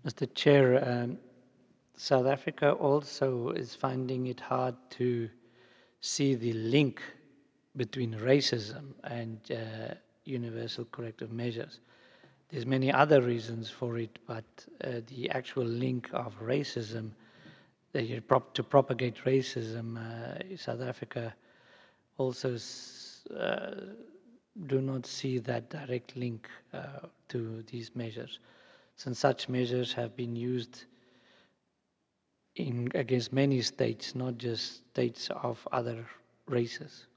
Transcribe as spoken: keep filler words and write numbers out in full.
Mister Chair, um, South Africa also is finding it hard to see the link between racism and uh, universal corrective measures. There's many other reasons for it, but uh, the actual link of racism, that you prop, to propagate racism, uh, South Africa also s- uh, do not see that direct link uh, to these measures, since such measures have been used in against many states, not just states of other races.